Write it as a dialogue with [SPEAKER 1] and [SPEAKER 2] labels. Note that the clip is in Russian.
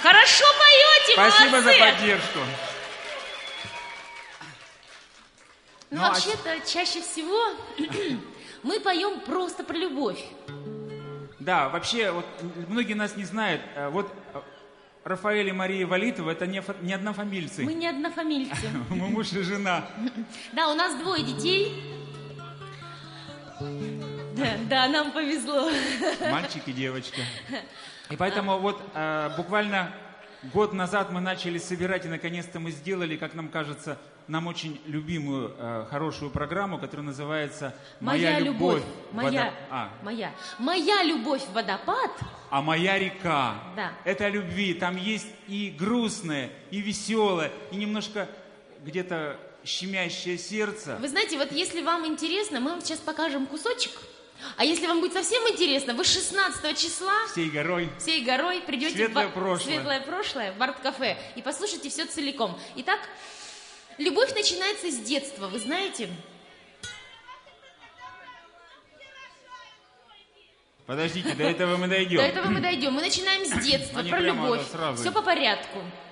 [SPEAKER 1] Хорошо поете,
[SPEAKER 2] Спасибо
[SPEAKER 1] молодцы.
[SPEAKER 2] за поддержку.
[SPEAKER 1] Ну, вообще-то, чаще всего мы поем просто про любовь.
[SPEAKER 2] Да, вообще, вот многие нас не знают. Вот Рафаэль и Мария Валитова — это не однофамильцы.
[SPEAKER 1] Мы не однофамильцы.
[SPEAKER 2] Мы муж и жена.
[SPEAKER 1] Да, у нас 2 детей. Да, нам повезло.
[SPEAKER 2] Мальчик и девочка. И поэтому вот буквально год назад мы начали собирать, и наконец-то мы сделали, как нам кажется, нам очень любимую, хорошую программу, которая называется «Моя любовь».
[SPEAKER 1] Моя любовь водопад.
[SPEAKER 2] А моя река.
[SPEAKER 1] Да.
[SPEAKER 2] Это о любви. Там есть и грустное, и веселое, и немножко где-то щемящее сердце.
[SPEAKER 1] Вы знаете, вот если вам интересно, мы вам сейчас покажем кусочек. А если вам будет совсем интересно, вы 16 числа
[SPEAKER 2] Всей горой
[SPEAKER 1] придете
[SPEAKER 2] светлое
[SPEAKER 1] в светлое прошлое, в арт-кафе, и послушайте все целиком. Итак, любовь начинается с детства, вы знаете?
[SPEAKER 2] Подождите, до этого мы дойдем.
[SPEAKER 1] До этого мы дойдем. Мы начинаем с детства,
[SPEAKER 2] Они
[SPEAKER 1] про
[SPEAKER 2] прямо
[SPEAKER 1] любовь.
[SPEAKER 2] сразу.
[SPEAKER 1] Все по порядку.